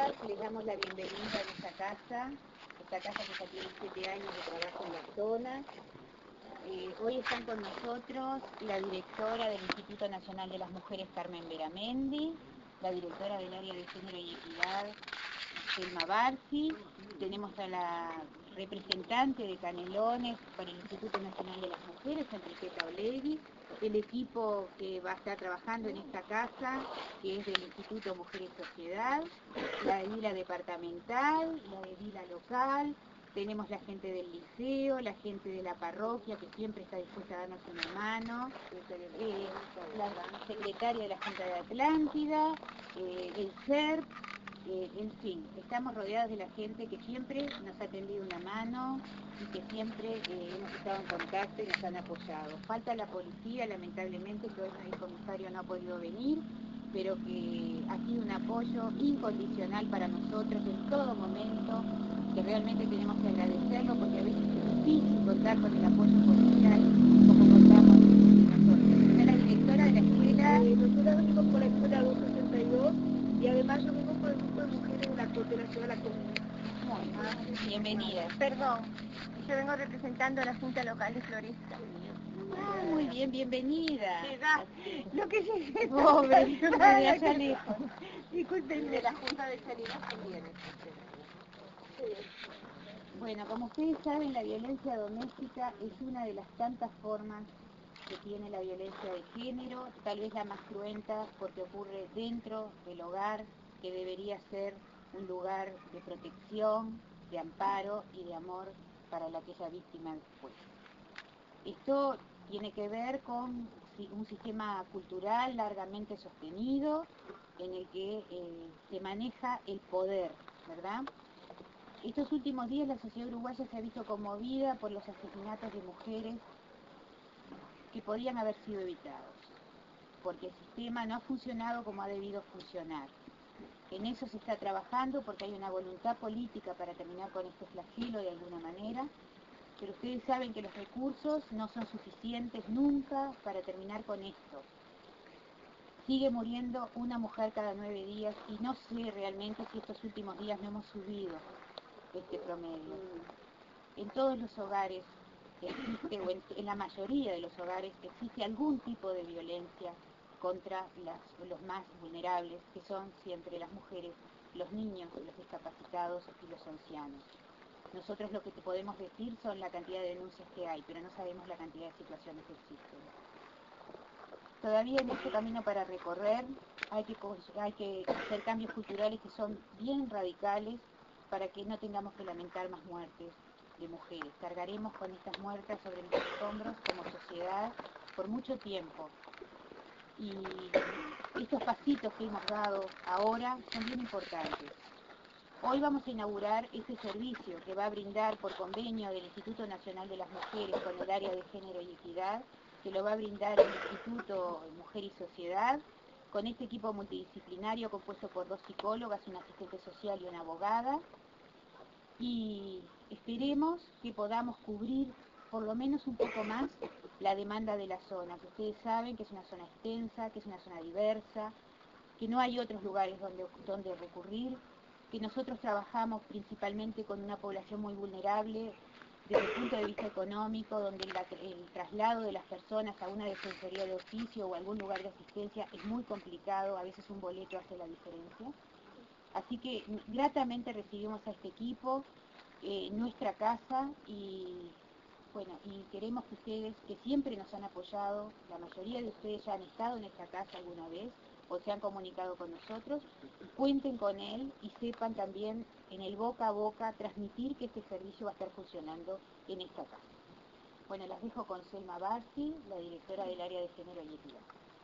días, les damos la bienvenida a esta casa que ya tiene 7 años de trabajo en la zona. Hoy están con nosotros la directora del Instituto Nacional de las Mujeres, Carmen Beramendi, la directora del área de género y equidad, Selma Barsi, tenemos a la representante de Canelones para el Instituto Nacional de las Mujeres, Enriqueta Olevi, el equipo que va a estar trabajando en esta casa, que es del Instituto Mujer y Sociedad, la edila departamental, la edila local, tenemos la gente del liceo, la gente de la parroquia que siempre está dispuesta a darnos una mano, la secretaria de la Junta de Atlántida, el CERP, en fin, estamos rodeados de la gente que siempre nos ha tendido una mano y que siempre hemos estado en contacto y nos han apoyado. Falta la policía, lamentablemente, que hoy el comisario no ha podido venir, pero que ha sido un apoyo incondicional para nosotros en todo momento, que realmente tenemos que agradecerlo porque a veces es difícil contar con el apoyo policial como contamos nosotros. Está la directora de la escuela. Nosotros venimos por la escuela 262 y además yo vengo por el grupo de mujeres de la cooperación a la comunidad. Bienvenida. Perdón, yo vengo representando a la Junta Local de Floresta. Muy bien, bienvenida. Lo que sí, pobre, de allá lejos. Disculpen. De la Junta de Salinas también. Bueno, como ustedes saben, la violencia doméstica es una de las tantas formas que tiene la violencia de género, tal vez la más cruenta porque ocurre dentro del hogar, que debería ser un lugar de protección, de amparo y de amor para aquella víctima después. Esto tiene que ver con un sistema cultural largamente sostenido en el que se maneja el poder, ¿verdad? Estos últimos días la sociedad uruguaya se ha visto conmovida por los asesinatos de mujeres que podían haber sido evitados, porque el sistema no ha funcionado como ha debido funcionar. En eso se está trabajando porque hay una voluntad política para terminar con este flagelo de alguna manera, pero ustedes saben que los recursos no son suficientes nunca para terminar con esto. Sigue muriendo una mujer cada 9 días y no sé realmente si estos últimos días no hemos subido este promedio. En todos los hogares existe, o en la mayoría de los hogares existe algún tipo de violencia contra los más vulnerables, que son siempre las mujeres, los niños, los discapacitados y los ancianos. Nosotros lo que te podemos decir son la cantidad de denuncias que hay, pero no sabemos la cantidad de situaciones que existen. Todavía hay mucho camino para recorrer, hay que hacer cambios culturales que son bien radicales para que no tengamos que lamentar más muertes de mujeres. Cargaremos con estas muertas sobre nuestros hombros como sociedad por mucho tiempo. Y estos pasitos que hemos dado ahora son bien importantes. Hoy vamos a inaugurar este servicio que va a brindar por convenio del Instituto Nacional de las Mujeres con el área de género y equidad, que lo va a brindar el Instituto Mujer y Sociedad, con este equipo multidisciplinario compuesto por 2 psicólogas, una asistente social y una abogada, y esperemos que podamos cubrir por lo menos un poco más la demanda de la zona, que ustedes saben que es una zona extensa, que es una zona diversa, que no hay otros lugares donde recurrir, que nosotros trabajamos principalmente con una población muy vulnerable desde el punto de vista económico, donde el traslado de las personas a una defensoría de oficio o algún lugar de asistencia es muy complicado, a veces un boleto hace la diferencia. Así que gratamente recibimos a este equipo, nuestra casa, y bueno, y queremos que ustedes, que siempre nos han apoyado, la mayoría de ustedes ya han estado en esta casa alguna vez o se han comunicado con nosotros, cuenten con él y sepan también en el boca a boca transmitir que este servicio va a estar funcionando en esta casa. Bueno, las dejo con Selma Barsi, la directora del área de género y equidad.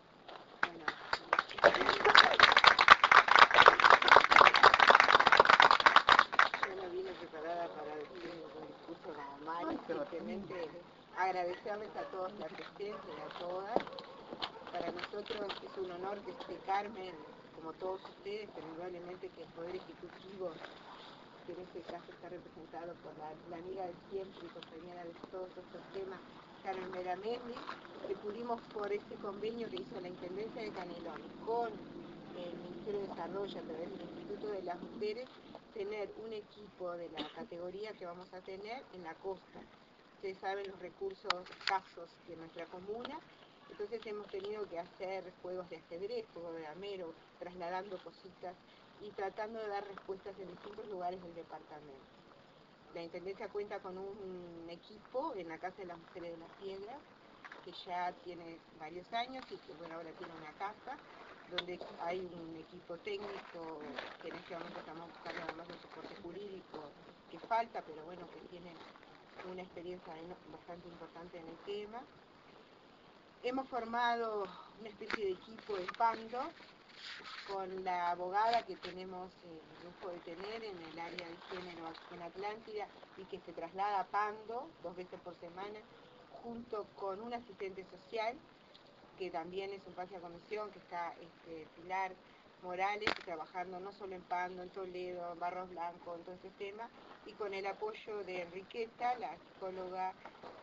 Vine preparada para decir un discurso como Mari, simplemente agradecerles a todos la asistencia y a todas. Para nosotros es un honor que esté Carmen, como todos ustedes, pero indudablemente que el Poder Ejecutivo, que en este caso está representado por la amiga de siempre y compañera de todos estos temas, Carmen Beramendi, que pudimos por este convenio que hizo la Intendencia de Canelones con el Ministerio de Desarrollo a través del Instituto de las mujeres, tener un equipo de la categoría que vamos a tener en la costa. Ustedes saben los recursos escasos de nuestra comuna, entonces hemos tenido que hacer juegos de ajedrez, juegos de damero, trasladando cositas y tratando de dar respuestas en distintos lugares del departamento. La Intendencia cuenta con un equipo en la Casa de las Mujeres de la Piedra, que ya tiene varios años y que bueno, ahora tiene una casa, donde hay un equipo técnico que en este momento estamos buscando además de soporte jurídico que falta, pero bueno, que tiene una experiencia bastante importante en el tema. Hemos formado una especie de equipo en Pando con la abogada que tenemos el lujo de tener en el área de género en Atlántida y que se traslada a Pando 2 veces por semana, junto con un asistente social que también es un pase a comisión, que está Pilar Morales, trabajando no solo en Pando, en Toledo, en Barros Blancos, en todo este tema, y con el apoyo de Enriqueta, la psicóloga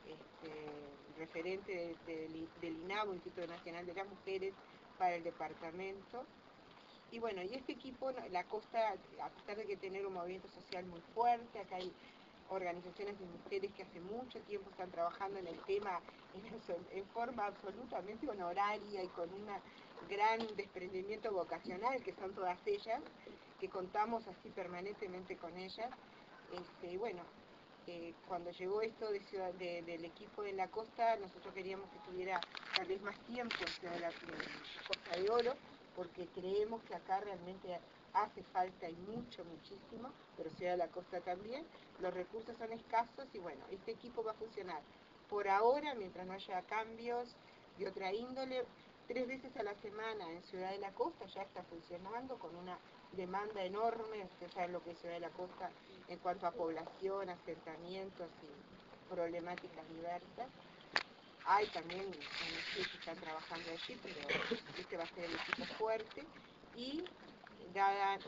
referente del INAMU, Instituto Nacional de las Mujeres, para el departamento. Y bueno, y este equipo, la costa, a pesar de que tener un movimiento social muy fuerte, acá hay organizaciones de mujeres que hace mucho tiempo están trabajando en el tema en forma absolutamente honoraria y con un gran desprendimiento vocacional, que son todas ellas, que contamos así permanentemente con ellas. Bueno, cuando llegó esto del equipo en la costa, nosotros queríamos que tuviera tal vez más tiempo en la Costa de Oro, porque creemos que acá realmente hace falta y muchísimo, pero Ciudad de la Costa también. Los recursos son escasos y bueno, este equipo va a funcionar por ahora, mientras no haya cambios de otra índole, 3 veces a la semana en Ciudad de la Costa ya está funcionando con una demanda enorme. Ustedes saben lo que es Ciudad de la Costa en cuanto a población, asentamientos y problemáticas diversas. Hay también ONGs que están trabajando allí, pero este va a ser el equipo fuerte. Y dada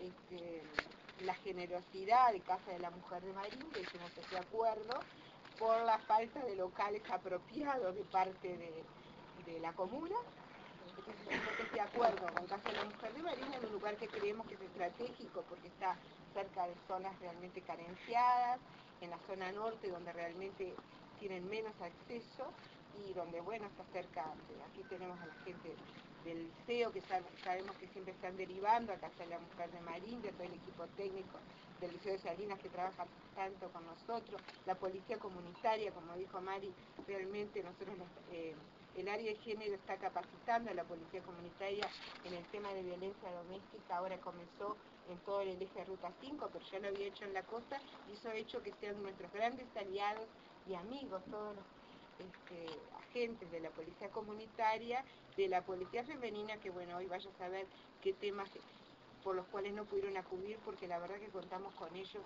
la generosidad de Casa de la Mujer de Marín, que hicimos ese acuerdo, por la falta de locales apropiados de parte de la comuna, entonces hicimos este acuerdo con Casa de la Mujer de Marín en un lugar que creemos que es estratégico porque está cerca de zonas realmente carenciadas, en la zona norte donde realmente tienen menos acceso y donde, bueno, está cerca, aquí tenemos a la gente del liceo que sabemos que siempre están derivando a Casa de la Mujer de Marín, de todo el equipo técnico del Liceo de Salinas que trabaja tanto con nosotros, la policía comunitaria, como dijo Mari, realmente nosotros el área de género está capacitando a la policía comunitaria en el tema de violencia doméstica. Ahora comenzó en todo el eje de Ruta 5, pero ya lo había hecho en la costa, y eso ha hecho que sean nuestros grandes aliados y amigos todos los agentes de la policía comunitaria, de la policía femenina, que bueno, hoy vaya a saber qué temas por los cuales no pudieron acudir, porque la verdad que contamos con ellos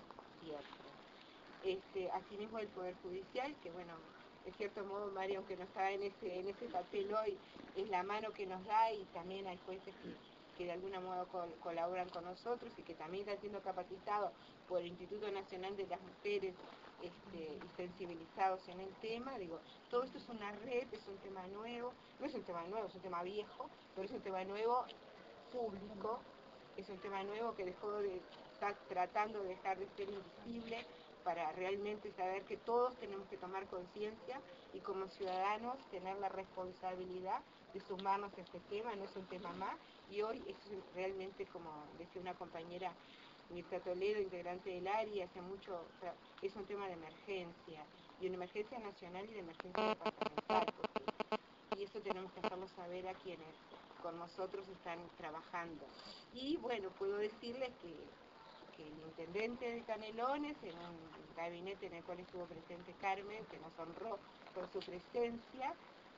siempre. Asimismo el Poder Judicial, que bueno, de cierto modo, Mario, aunque no está en ese papel hoy, es la mano que nos da, y también hay jueces que de alguna modo colaboran con nosotros y que también están siendo capacitados por el Instituto Nacional de las Mujeres y sensibilizados en el tema. Digo, todo esto es una red, es un tema nuevo, no es un tema nuevo, es un tema viejo, pero es un tema nuevo público, es un tema nuevo que está tratando de dejar de ser invisible, para realmente saber que todos tenemos que tomar conciencia y como ciudadanos tener la responsabilidad de sumarnos a este tema. No es un tema más, y hoy es realmente, como decía una compañera, Mirta Toledo, integrante del área, hace mucho, o sea, es un tema de emergencia, y una emergencia nacional y de emergencia departamental, y eso tenemos que hacerlo saber a quienes con nosotros están trabajando. Y bueno, puedo decirles que el intendente de Canelones, en un gabinete en el cual estuvo presente Carmen, que nos honró con su presencia,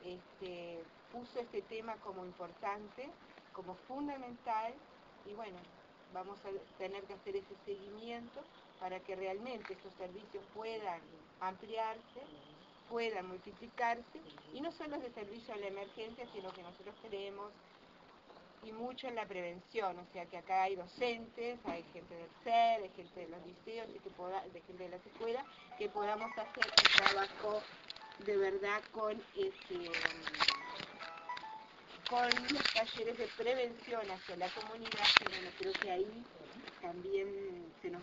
puso este tema como importante, como fundamental, y bueno, vamos a tener que hacer ese seguimiento para que realmente estos servicios puedan ampliarse, puedan multiplicarse, y no solo de servicio a la emergencia, sino que nosotros creemos y mucho en la prevención, o sea que acá hay docentes, hay gente del SER, hay gente de los liceos, de gente de las escuelas, que podamos hacer un trabajo de verdad con los talleres de prevención hacia la comunidad, que bueno, creo que ahí también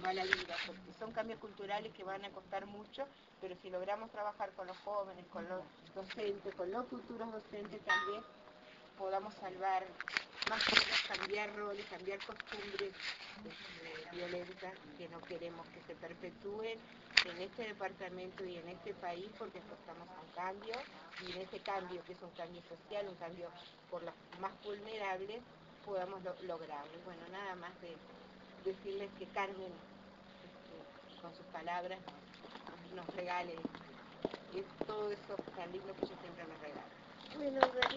mala vida, porque son cambios culturales que van a costar mucho, pero si logramos trabajar con los jóvenes, con los docentes, con los futuros docentes también, podamos salvar más cosas, cambiar roles, cambiar costumbres violentas que no queremos que se perpetúen en este departamento y en este país, porque apostamos a un cambio, y en ese cambio, que es un cambio social, un cambio por los más vulnerables, podamos lograrlo. Y bueno, nada más de decirles que Carmen, con sus palabras, nos regale todo eso tan lindo que ella siempre nos regala. Bueno,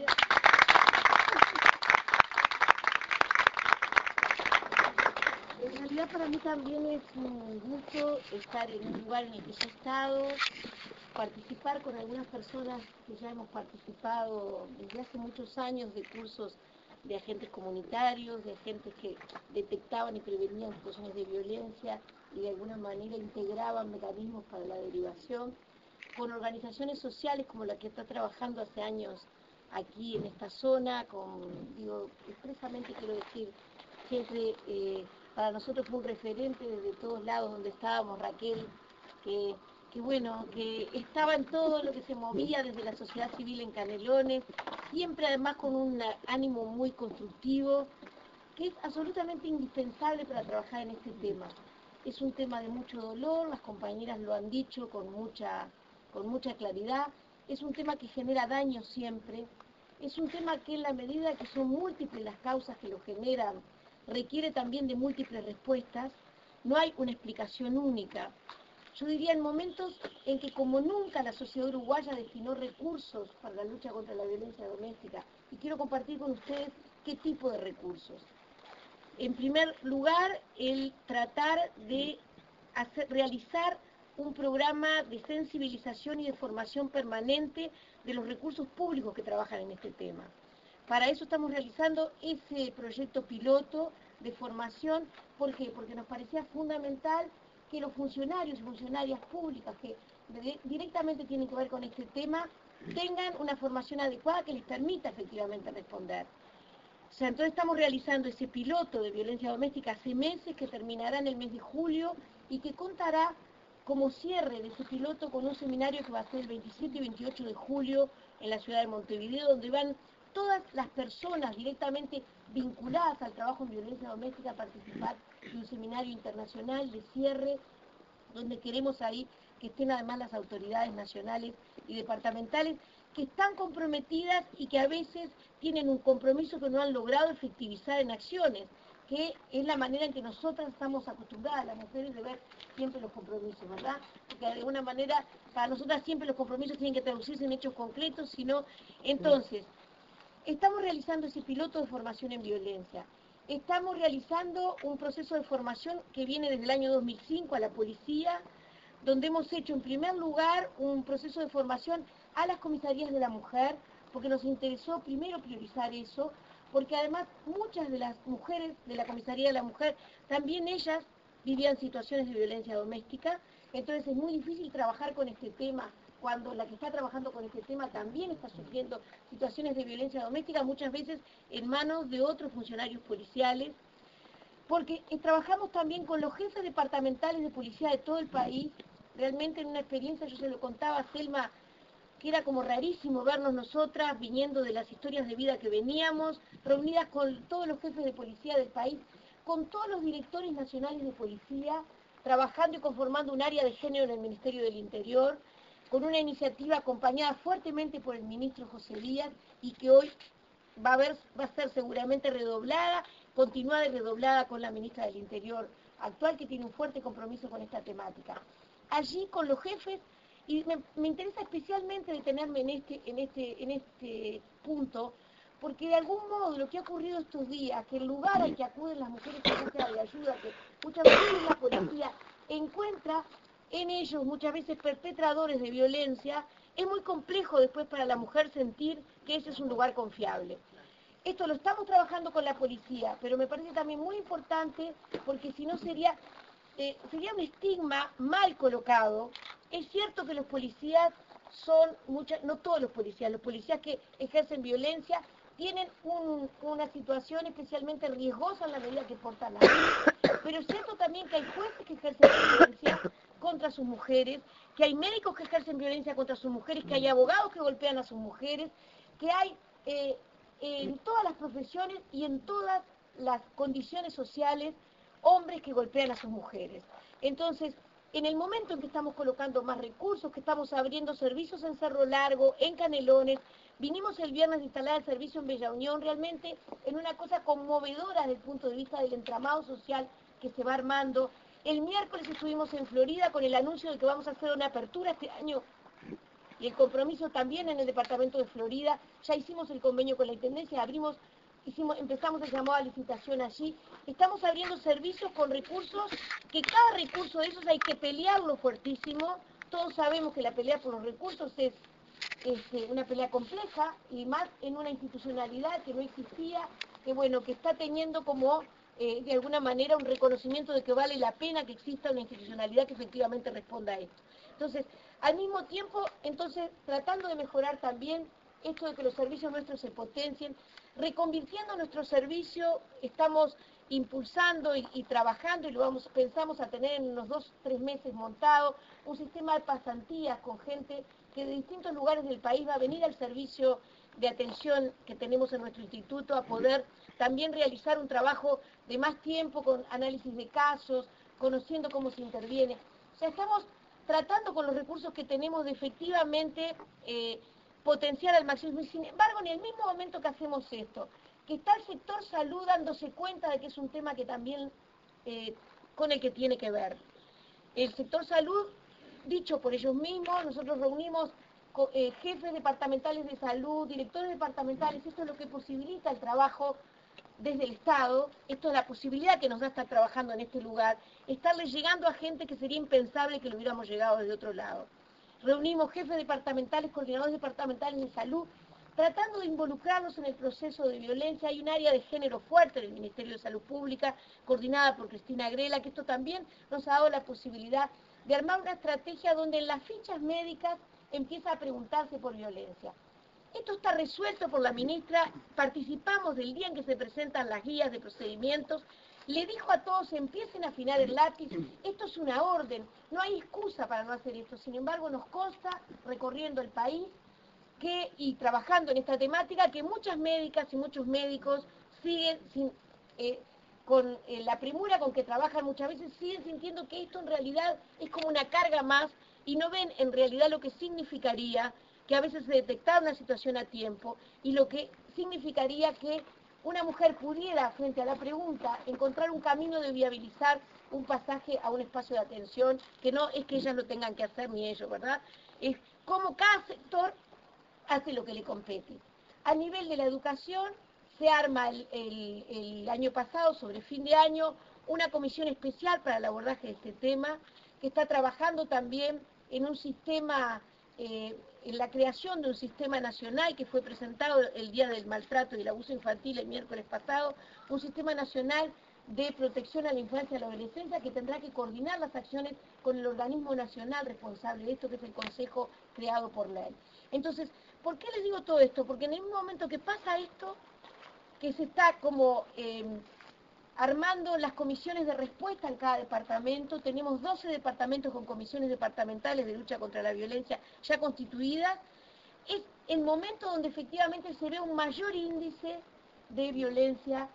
en realidad para mí también es un gusto estar en un lugar en el que yo he estado, participar con algunas personas que ya hemos participado desde hace muchos años de cursos de agentes comunitarios, de agentes que detectaban y prevenían situaciones de violencia y de alguna manera integraban mecanismos para la derivación, con organizaciones sociales como la que está trabajando hace años aquí en esta zona, expresamente quiero decir, siempre para nosotros fue un referente desde todos lados donde estábamos, Raquel, que estaba en todo lo que se movía desde la sociedad civil en Canelones, siempre además con un ánimo muy constructivo, que es absolutamente indispensable para trabajar en este tema. Es un tema de mucho dolor, las compañeras lo han dicho con mucha claridad, es un tema que genera daño siempre, es un tema que en la medida que son múltiples las causas que lo generan, requiere también de múltiples respuestas, no hay una explicación única. Yo diría en momentos en que como nunca la sociedad uruguaya destinó recursos para la lucha contra la violencia doméstica, y quiero compartir con ustedes qué tipo de recursos. En primer lugar, el tratar de realizar un programa de sensibilización y de formación permanente de los recursos públicos que trabajan en este tema. Para eso estamos realizando ese proyecto piloto de formación. ¿Por qué? Porque nos parecía fundamental que los funcionarios y funcionarias públicas que directamente tienen que ver con este tema tengan una formación adecuada que les permita efectivamente responder. O sea, entonces estamos realizando ese piloto de violencia doméstica hace meses, que terminará en el mes de julio y que contará como cierre de ese piloto con un seminario que va a ser el 27 y 28 de julio en la ciudad de Montevideo, donde van todas las personas directamente vinculadas al trabajo en violencia doméstica a participar de un seminario internacional de cierre, donde queremos ahí que estén además las autoridades nacionales y departamentales que están comprometidas y que a veces tienen un compromiso que no han logrado efectivizar en acciones, que es la manera en que nosotras estamos acostumbradas, las mujeres, de ver siempre los compromisos, ¿verdad? Porque de alguna manera, para nosotras siempre los compromisos tienen que traducirse en hechos concretos, sino, entonces, estamos realizando ese piloto de formación en violencia. Estamos realizando un proceso de formación que viene desde el año 2005 a la policía, donde hemos hecho en primer lugar un proceso de formación a las comisarías de la mujer, porque nos interesó primero priorizar eso, porque además muchas de las mujeres de la comisaría de la mujer, también ellas vivían situaciones de violencia doméstica, entonces es muy difícil trabajar con este tema cuando la que está trabajando con este tema también está sufriendo situaciones de violencia doméstica, muchas veces en manos de otros funcionarios policiales, porque trabajamos también con los jefes departamentales de policía de todo el país. Realmente en una experiencia, yo se lo contaba a Selma, que era como rarísimo vernos nosotras viniendo de las historias de vida que veníamos, reunidas con todos los jefes de policía del país, con todos los directores nacionales de policía, trabajando y conformando un área de género en el Ministerio del Interior, con una iniciativa acompañada fuertemente por el ministro José Díaz, y que hoy va a ser seguramente redoblada, continuada y redoblada con la ministra del Interior actual, que tiene un fuerte compromiso con esta temática. Allí con los jefes, y me interesa especialmente detenerme en este punto, porque de algún modo lo que ha ocurrido estos días, que el lugar al que acuden las mujeres en búsqueda de ayuda, que muchas veces la policía encuentra en ellos muchas veces perpetradores de violencia, es muy complejo después para la mujer sentir que ese es un lugar confiable. Esto lo estamos trabajando con la policía, pero me parece también muy importante, porque si no sería un estigma mal colocado. Es cierto que los policías son no todos los policías que ejercen violencia tienen una situación especialmente riesgosa en la medida que portan la vida. Pero es cierto también que hay jueces que ejercen violencia contra sus mujeres, que hay médicos que ejercen violencia contra sus mujeres, que hay abogados que golpean a sus mujeres, que hay en todas las profesiones y en todas las condiciones sociales hombres que golpean a sus mujeres. Entonces, en el momento en que estamos colocando más recursos, que estamos abriendo servicios en Cerro Largo, en Canelones, vinimos el viernes a instalar el servicio en Bella Unión, realmente en una cosa conmovedora desde el punto de vista del entramado social que se va armando. El miércoles estuvimos en Florida con el anuncio de que vamos a hacer una apertura este año y el compromiso también en el departamento de Florida. Ya hicimos el convenio con la Intendencia, empezamos el llamado a licitación allí. Estamos abriendo servicios con recursos, que cada recurso de esos hay que pelearlo fuertísimo. Todos sabemos que la pelea por los recursos es una pelea compleja, y más en una institucionalidad que no existía, que está teniendo como de alguna manera un reconocimiento de que vale la pena que exista una institucionalidad que efectivamente responda a esto. Entonces, al mismo tiempo, tratando de mejorar también esto de que los servicios nuestros se potencien, reconvirtiendo nuestro servicio, estamos impulsando y trabajando, y pensamos a tener en unos 2 o 3 meses montado un sistema de pasantías con gente que de distintos lugares del país va a venir al servicio de atención que tenemos en nuestro instituto, a poder también realizar un trabajo de más tiempo con análisis de casos, conociendo cómo se interviene. O sea, estamos tratando con los recursos que tenemos de efectivamente potenciar al máximo. Y sin embargo, en el mismo momento que hacemos esto, que está el sector salud dándose cuenta de que es un tema que también con el que tiene que ver. El sector salud, dicho por ellos mismos, nosotros reunimos jefes departamentales de salud, directores departamentales, esto es lo que posibilita el trabajo desde el Estado, esto es la posibilidad que nos da estar trabajando en este lugar, estarle llegando a gente que sería impensable que le hubiéramos llegado desde otro lado. Reunimos jefes departamentales, coordinadores departamentales de salud, tratando de involucrarnos en el proceso de violencia. Hay un área de género fuerte en el Ministerio de Salud Pública, coordinada por Cristina Grela, que esto también nos ha dado la posibilidad de armar una estrategia donde en las fichas médicas empieza a preguntarse por violencia. Esto está resuelto por la ministra, participamos del día en que se presentan las guías de procedimientos, le dijo a todos, empiecen a afinar el lápiz, esto es una orden, no hay excusa para no hacer esto. Sin embargo, nos consta, recorriendo el país y trabajando en esta temática, que muchas médicas y muchos médicos siguen con la premura con que trabajan muchas veces, siguen sintiendo que esto en realidad es como una carga más, y no ven en realidad lo que significaría que a veces se detectara una situación a tiempo, y lo que significaría que una mujer pudiera, frente a la pregunta, encontrar un camino de viabilizar un pasaje a un espacio de atención, que no es que ellas lo tengan que hacer ni ellos, ¿verdad? Es como cada sector hace lo que le compete. A nivel de la educación, se arma el año pasado, sobre fin de año, una comisión especial para el abordaje de este tema, que está trabajando también en un sistema, en la creación de un sistema nacional que fue presentado el día del maltrato y el abuso infantil el miércoles pasado, un sistema nacional de protección a la infancia y a la adolescencia que tendrá que coordinar las acciones con el organismo nacional responsable de esto, que es el Consejo creado por ley. Entonces, ¿por qué les digo todo esto? Porque en el mismo momento que pasa esto, que se está como armando las comisiones de respuesta en cada departamento, tenemos 12 departamentos con comisiones departamentales de lucha contra la violencia ya constituidas, es el momento donde efectivamente se ve un mayor índice de violencia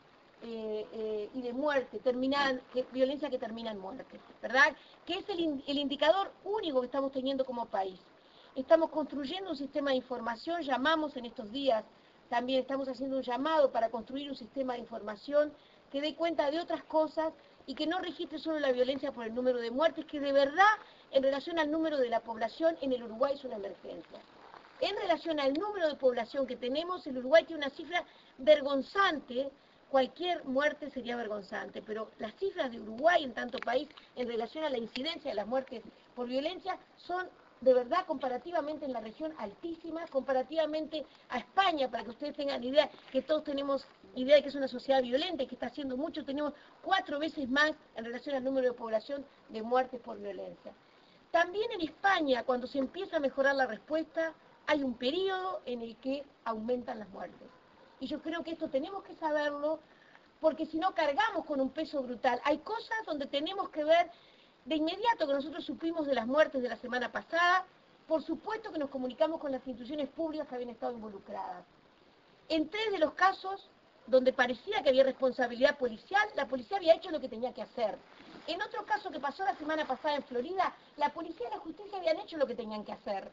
y de muerte, violencia que termina en muerte, ¿verdad? Que es el indicador único que estamos teniendo como país. Estamos construyendo un sistema de información, llamamos en estos días, también estamos haciendo un llamado para construir un sistema de información que dé cuenta de otras cosas y que no registre solo la violencia por el número de muertes, que de verdad, en relación al número de la población, en el Uruguay es una emergencia. En relación al número de población que tenemos, el Uruguay tiene una cifra vergonzante. Cualquier muerte sería vergonzante, pero las cifras de Uruguay en tanto país en relación a la incidencia de las muertes por violencia son de verdad comparativamente en la región altísimas, comparativamente a España, para que ustedes tengan idea, que todos tenemos idea de que es una sociedad violenta y que está haciendo mucho, tenemos 4 veces más en relación al número de población de muertes por violencia. También en España, cuando se empieza a mejorar la respuesta, hay un periodo en el que aumentan las muertes. y yo creo que esto tenemos que saberlo, porque si no cargamos con un peso brutal. Hay cosas donde tenemos que ver de inmediato que nosotros supimos de las muertes de la semana pasada, por supuesto que nos comunicamos con las instituciones públicas que habían estado involucradas. En 3 de los casos donde parecía que había responsabilidad policial, la policía había hecho lo que tenía que hacer. En otro caso que pasó la semana pasada en Florida, la policía y la justicia habían hecho lo que tenían que hacer.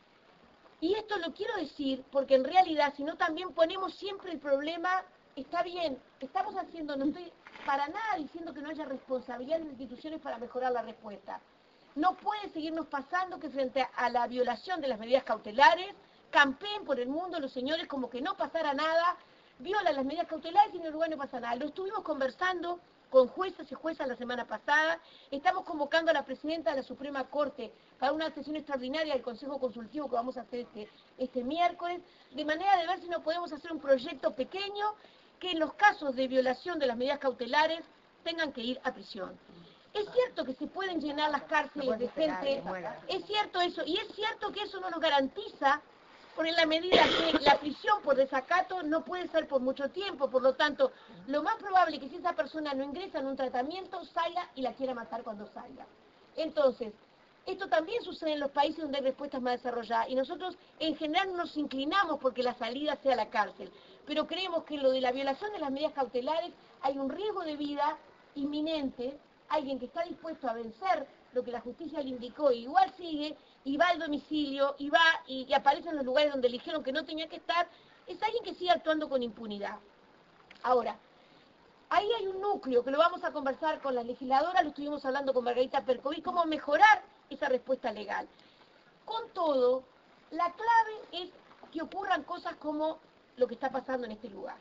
Y esto lo quiero decir porque en realidad, si no también ponemos siempre el problema, está bien, estamos haciendo, no estoy para nada diciendo que no haya responsabilidad de las instituciones para mejorar la respuesta. No puede seguirnos pasando que frente a la violación de las medidas cautelares, campeen por el mundo los señores como que no pasara nada, violan las medidas cautelares y en Uruguay no pasa nada. Lo estuvimos conversando con jueces y juezas la semana pasada, estamos convocando a la presidenta de la Suprema Corte para una sesión extraordinaria del Consejo Consultivo que vamos a hacer este miércoles, de manera de ver si no podemos hacer un proyecto pequeño que en los casos de violación de las medidas cautelares tengan que ir a prisión. Es cierto que se pueden llenar las cárceles de gente, es cierto eso, y es cierto que eso no nos garantiza, por en la medida que la prisión por desacato no puede ser por mucho tiempo, por lo tanto, lo más probable es que si esa persona no ingresa en un tratamiento, salga y la quiera matar cuando salga. Entonces, esto también sucede en los países donde hay respuestas más desarrolladas, y nosotros en general nos inclinamos porque la salida sea la cárcel, pero creemos que en lo de la violación de las medidas cautelares hay un riesgo de vida inminente, alguien que está dispuesto a vencer lo que la justicia le indicó, y igual sigue, y va al domicilio, y va y aparece en los lugares donde le dijeron que no tenía que estar, es alguien que sigue actuando con impunidad. Ahora, ahí hay un núcleo que lo vamos a conversar con las legisladoras, lo estuvimos hablando con Margarita Percoví, cómo mejorar esa respuesta legal. Con todo, la clave es que ocurran cosas como lo que está pasando en este lugar.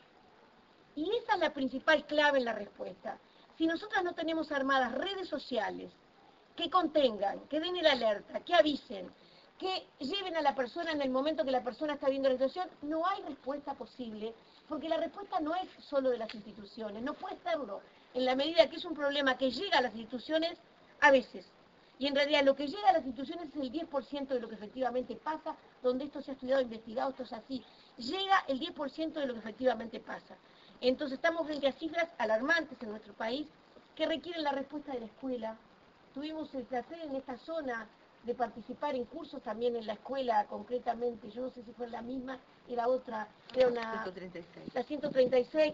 Y esa es la principal clave en la respuesta. Si nosotras no tenemos armadas redes sociales que contengan, que den el alerta, que avisen, que lleven a la persona en el momento que la persona está viendo la situación, no hay respuesta posible, porque la respuesta no es solo de las instituciones, no puede serlo, en la medida que es un problema que llega a las instituciones a veces. Y en realidad lo que llega a las instituciones es el 10% de lo que efectivamente pasa, donde esto se ha estudiado, investigado, esto es así. Llega el 10% de lo que efectivamente pasa. Entonces estamos frente a cifras alarmantes en nuestro país que requieren la respuesta de la escuela. Tuvimos el placer en esta zona de participar en cursos también en la escuela, concretamente, yo no sé si fue la misma, era otra, era una... 136. La 136,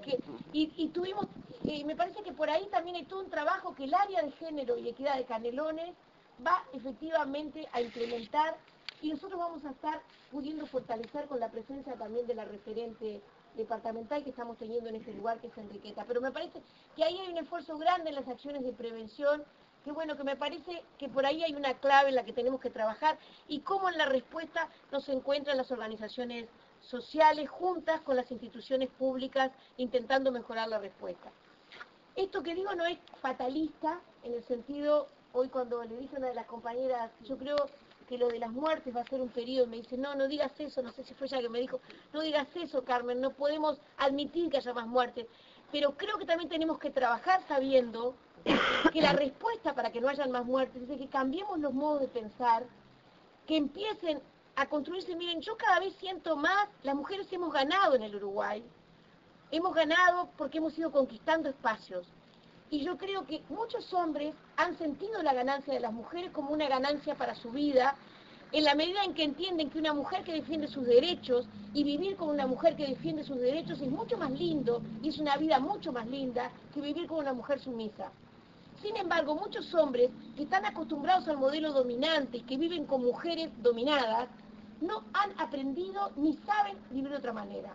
y tuvimos, me parece que por ahí también hay todo un trabajo que el área de género y equidad de Canelones va efectivamente a implementar, y nosotros vamos a estar pudiendo fortalecer con la presencia también de la referente departamental que estamos teniendo en este lugar, que es Enriqueta. Pero me parece que ahí hay un esfuerzo grande en las acciones de prevención, que bueno, que me parece que por ahí hay una clave en la que tenemos que trabajar, y cómo en la respuesta nos encuentran las organizaciones sociales juntas con las instituciones públicas intentando mejorar la respuesta. Esto que digo no es fatalista, en el sentido, hoy cuando le dije a una de las compañeras, yo creo que lo de las muertes va a ser un periodo, me dice, no digas eso, no sé si fue ella que me dijo, no digas eso, Carmen, no podemos admitir que haya más muertes, pero creo que también tenemos que trabajar sabiendo que la respuesta para que no hayan más muertes es de que cambiemos los modos de pensar, que empiecen a construirse. Miren, yo cada vez siento más, las mujeres hemos ganado en el Uruguay, hemos ganado porque hemos ido conquistando espacios, y yo creo que muchos hombres han sentido la ganancia de las mujeres como una ganancia para su vida, en la medida en que entienden que una mujer que defiende sus derechos y vivir con una mujer que defiende sus derechos es mucho más lindo y es una vida mucho más linda que vivir con una mujer sumisa. Sin embargo, muchos hombres que están acostumbrados al modelo dominante y que viven con mujeres dominadas, no han aprendido ni saben vivir de otra manera.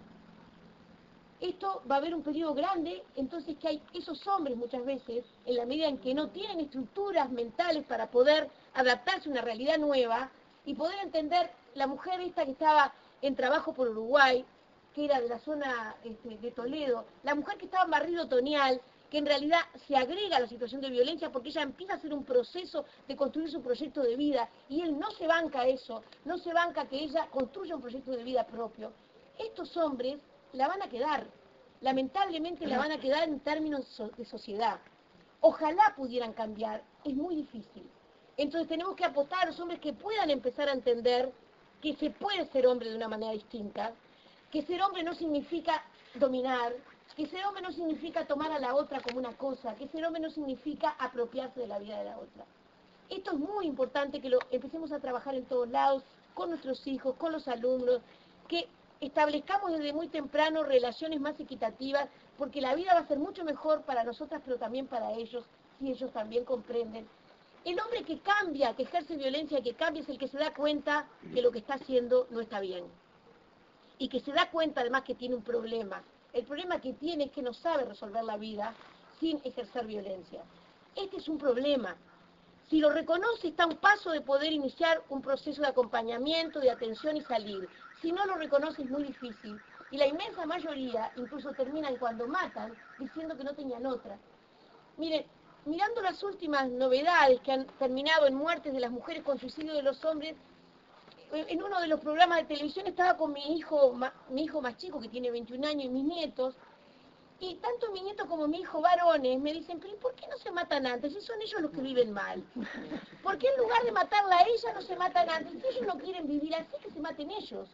Esto va a haber un periodo grande, entonces que hay esos hombres muchas veces, en la medida en que no tienen estructuras mentales para poder adaptarse a una realidad nueva y poder entender la mujer esta que estaba en trabajo por Uruguay, que era de la zona de Toledo, la mujer que estaba en Barrio Tonial, que en realidad se agrega a la situación de violencia porque ella empieza a hacer un proceso de construir su proyecto de vida y él no se banca eso, no se banca que ella construya un proyecto de vida propio. Estos hombres la van a quedar, lamentablemente la van a quedar en términos de sociedad. Ojalá pudieran cambiar, es muy difícil. Entonces tenemos que apostar a los hombres que puedan empezar a entender que se puede ser hombre de una manera distinta, que ser hombre no significa dominar, que ser hombre no significa tomar a la otra como una cosa, que ser hombre no significa apropiarse de la vida de la otra. Esto es muy importante que lo empecemos a trabajar en todos lados, con nuestros hijos, con los alumnos, que establezcamos desde muy temprano relaciones más equitativas, porque la vida va a ser mucho mejor para nosotras, pero también para ellos, si ellos también comprenden. El hombre que cambia, que ejerce violencia, que cambia, es el que se da cuenta que lo que está haciendo no está bien. Y que se da cuenta además que tiene un problema. El problema que tiene es que no sabe resolver la vida sin ejercer violencia. Este es un problema. Si lo reconoce, está a un paso de poder iniciar un proceso de acompañamiento, de atención y salir. Si no lo reconoce, es muy difícil. Y la inmensa mayoría incluso terminan cuando matan diciendo que no tenían otra. Miren, mirando las últimas novedades que han terminado en muertes de las mujeres con suicidio de los hombres, en uno de los programas de televisión estaba con mi hijo más chico, que tiene 21 años, y mis nietos, y tanto mi nieto como mi hijo varones me dicen, pero ¿y por qué no se matan antes? Si son ellos los que viven mal. ¿Por qué en lugar de matarla a ella no se matan antes? Si ellos no quieren vivir así, que se maten ellos.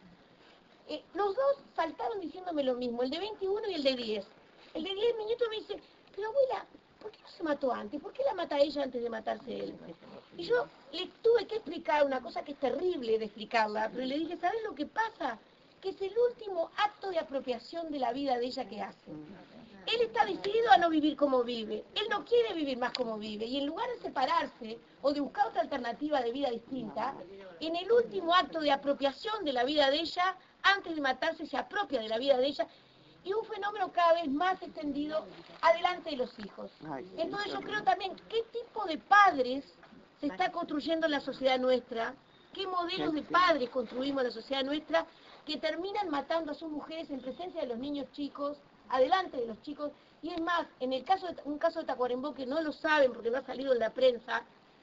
Los dos saltaron diciéndome lo mismo, el de 21 y el de 10. El de 10, mi nieto me dice, pero abuela, ¿por qué no se mató antes? ¿Por qué la mata ella antes de matarse él? Y yo le tuve que explicar una cosa que es terrible de explicarla, pero le dije, ¿sabes lo que pasa? Que es el último acto de apropiación de la vida de ella que hace. Él está decidido a no vivir como vive, él no quiere vivir más como vive, y en lugar de separarse o de buscar otra alternativa de vida distinta, en el último acto de apropiación de la vida de ella, antes de matarse se apropia de la vida de ella, y un fenómeno cada vez más extendido adelante de los hijos. Entonces yo creo también, ¿qué tipo de padres se está construyendo en la sociedad nuestra? ¿Qué modelos de padres construimos en la sociedad nuestra que terminan matando a sus mujeres en presencia de los niños chicos, adelante de los chicos? Y es más, en el caso un caso de Tacuarembó, que no lo saben porque no ha salido en la prensa,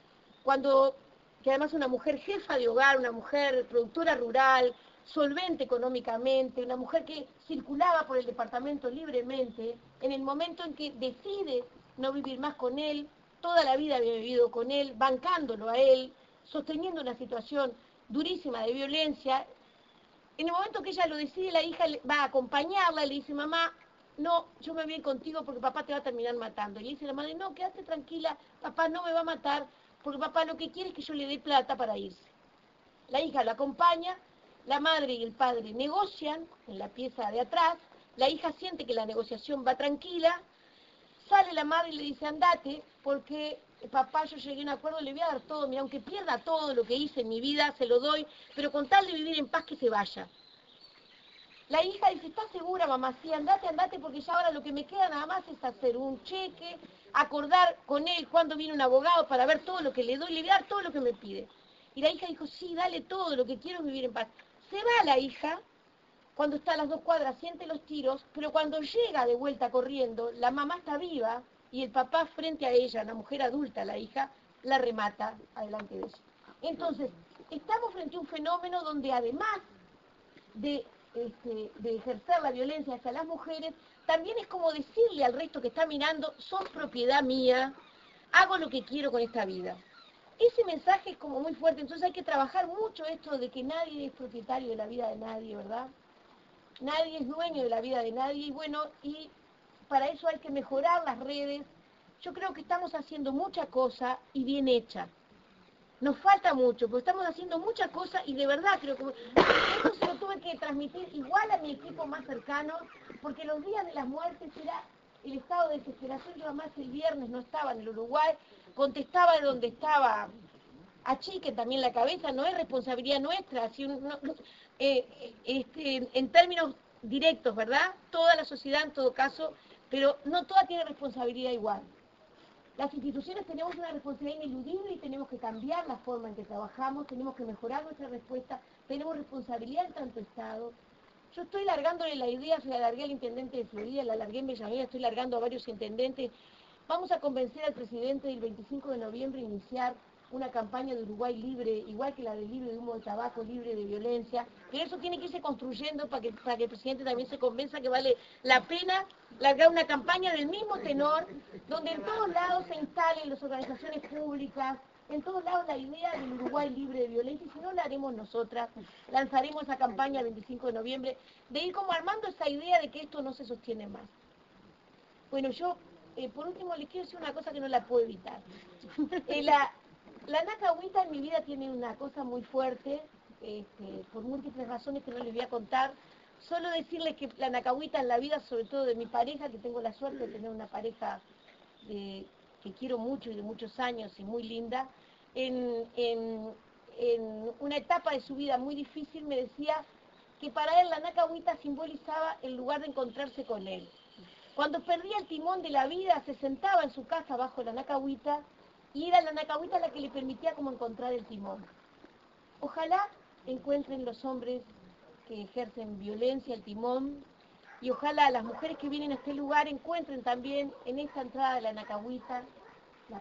que además es una mujer jefa de hogar, una mujer productora rural, solvente económicamente, una mujer que circulaba por el departamento libremente, en el momento en que decide no vivir más con él, toda la vida había vivido con él, bancándolo a él, sosteniendo una situación durísima de violencia. En el momento que ella lo decide, la hija va a acompañarla, le dice, mamá, no, yo me voy a ir contigo porque papá te va a terminar matando. Y le dice la madre, no, quédate tranquila, papá no me va a matar, porque papá lo que quiere es que yo le dé plata para irse. La hija lo acompaña, la madre y el padre negocian en la pieza de atrás, la hija siente que la negociación va tranquila, sale la madre y le dice, andate, porque papá, yo llegué a un acuerdo, le voy a dar todo, mira, aunque pierda todo lo que hice en mi vida, se lo doy, pero con tal de vivir en paz que se vaya. La hija dice, ¿estás segura, mamá? Sí, andate, andate, porque ya ahora lo que me queda nada más es hacer un cheque, acordar con él cuando viene un abogado para ver todo lo que le doy, le voy a dar todo lo que me pide. Y la hija dijo, sí, dale todo, lo que quiero es vivir en paz. Se va la hija, cuando está a las 2 cuadras, siente los tiros, pero cuando llega de vuelta corriendo, la mamá está viva y el papá frente a ella, una mujer adulta, la hija, la remata adelante de ella. Entonces, estamos frente a un fenómeno donde además de ejercer la violencia hacia las mujeres, también es como decirle al resto que está mirando, son propiedad mía, hago lo que quiero con esta vida. Ese mensaje es como muy fuerte, entonces hay que trabajar mucho esto de que nadie es propietario de la vida de nadie, ¿verdad? Nadie es dueño de la vida de nadie, y bueno, y para eso hay que mejorar las redes. Yo creo que estamos haciendo mucha cosa y bien hecha. Nos falta mucho, pero estamos haciendo muchas cosas y de verdad creo que esto se lo tuve que transmitir igual a mi equipo más cercano, porque los días de las muertes era el estado de desesperación. Yo además el viernes no estaba en el Uruguay, contestaba de donde estaba, achiquen también la cabeza, no es responsabilidad nuestra, si en términos directos, ¿verdad? Toda la sociedad en todo caso, pero no toda tiene responsabilidad igual. Las instituciones tenemos una responsabilidad ineludible y tenemos que cambiar la forma en que trabajamos, tenemos que mejorar nuestra respuesta, tenemos responsabilidad en tanto Estado. Yo estoy largándole la idea, se la largué al intendente de Florida, la largué en Bellavista, estoy largando a varios intendentes. Vamos a convencer al presidente del 25 de noviembre a iniciar una campaña de Uruguay libre, igual que la de libre de humo de tabaco, libre de violencia, pero eso tiene que irse construyendo para que el presidente también se convenza que vale la pena largar una campaña del mismo tenor, donde en todos lados se instalen las organizaciones públicas, en todos lados la idea del Uruguay libre de violencia, y si no la haremos nosotras, lanzaremos esa campaña el 25 de noviembre, de ir como armando esa idea de que esto no se sostiene más. Bueno, yo, por último, les quiero decir una cosa que no la puedo evitar. La nacahuita en mi vida tiene una cosa muy fuerte, por múltiples razones que no les voy a contar. Solo decirles que la nacahuita en la vida, sobre todo de mi pareja, que tengo la suerte de tener una pareja que quiero mucho y de muchos años y muy linda, en una etapa de su vida muy difícil me decía que para él la nacahuita simbolizaba el lugar de encontrarse con él. Cuando perdía el timón de la vida, se sentaba en su casa bajo la nacahuita y era la nacahuita la que le permitía como encontrar el timón. Ojalá encuentren los hombres que ejercen violencia el timón y ojalá las mujeres que vienen a este lugar encuentren también en esta entrada de la nacahuita la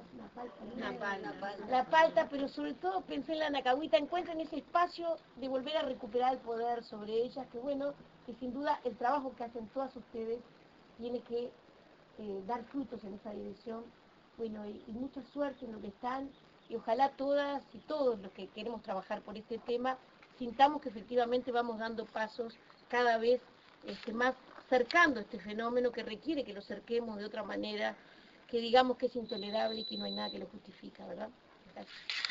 palta, pero sobre todo pensé en la nacahuita, encuentren ese espacio de volver a recuperar el poder sobre ellas, que bueno, que sin duda el trabajo que hacen todas ustedes tiene que dar frutos en esa dirección. Bueno, y mucha suerte en lo que están, y ojalá todas y todos los que queremos trabajar por este tema, sintamos que efectivamente vamos dando pasos cada vez más cercando este fenómeno que requiere que lo cerquemos de otra manera, que digamos que es intolerable y que no hay nada que lo justifica, ¿verdad? Gracias.